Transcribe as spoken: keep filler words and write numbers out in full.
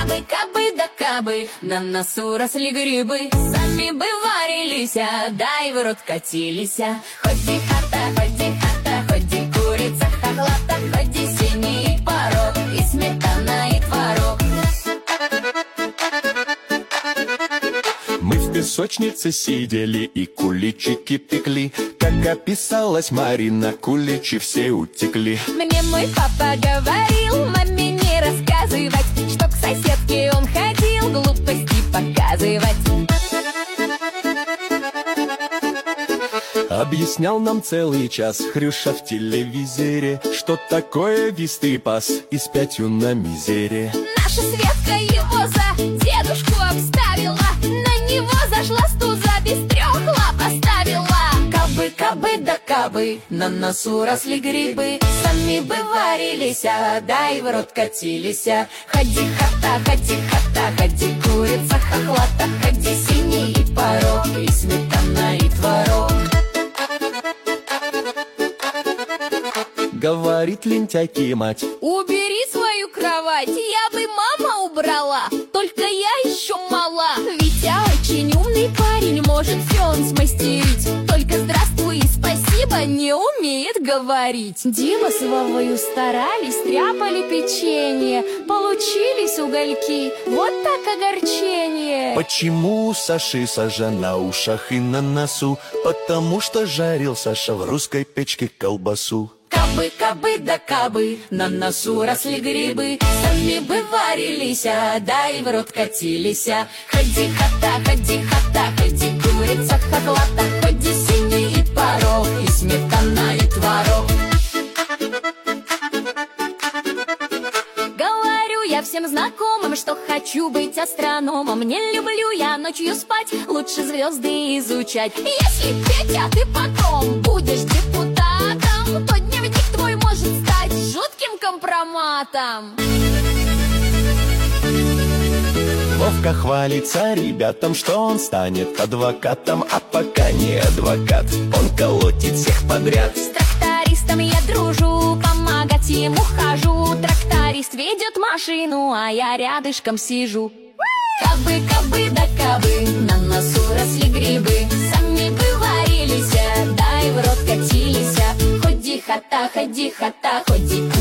Кабы, кабы, да кабы, на носу росли грибы. Сами бы варились, да и в рот катились. Ходи хата, ходи хата, ходи курица хохлата, ходи синий порог, и сметана, и творог. Мы в песочнице сидели и куличики пекли. Как описалась Марина, куличи все утекли. Мне мой папа говорил, маме не рассказывать, что к соседке он ходил глупости показывать. Объяснял нам целый час Хрюша в телевизоре, что такое вистый пас и с пятью на мизере. Наша Светка его за дедушку обставила, на него зашла стуза, без трех лап оставила. Кабы, кабы, да кабы, на носу росли грибы. Сами бы варились, да и в рот катились. Ходи хата, ходи хата, ходи курица хохлата, ходи синий порог, и сметана, и творог. Говорит лентяйки мать: убери свою кровать, я бы мама убрала, только я еще мала. Витя очень умный парень, может все он смастерить, только здравствуй и спасибо не умеет говорить. Дима с Вовою старались, тряпали печенье, получились угольки, вот так огорчение. почему у Саши сажа на ушах и на носу? Потому что жарил Саша в русской печке колбасу. Кабы, кабы, да кабы, на носу росли грибы. Сами бы варились, да и в рот катились. Ходи хата, ходи хата, ходи курица хохлата, ходи синий порог, и сметана, и творог. Говорю я всем знакомым, что хочу быть астрономом. Не люблю я ночью спать, лучше звезды изучать. Если, Петя, ты потом будешь депутатом, то дневник твой может стать жутким компроматом. Вовка хвалится ребятам, что он станет адвокатом, а пока не адвокат, он колотит всех подряд. С трактористом я дружу, помогать ему хожу. Тракторист ведет машину, а я рядышком сижу. Кабы, кабы, да кабы, на носу росли грибы. Сами бы варились, да и в рот катились. Ходи хата, ходи хата, ходи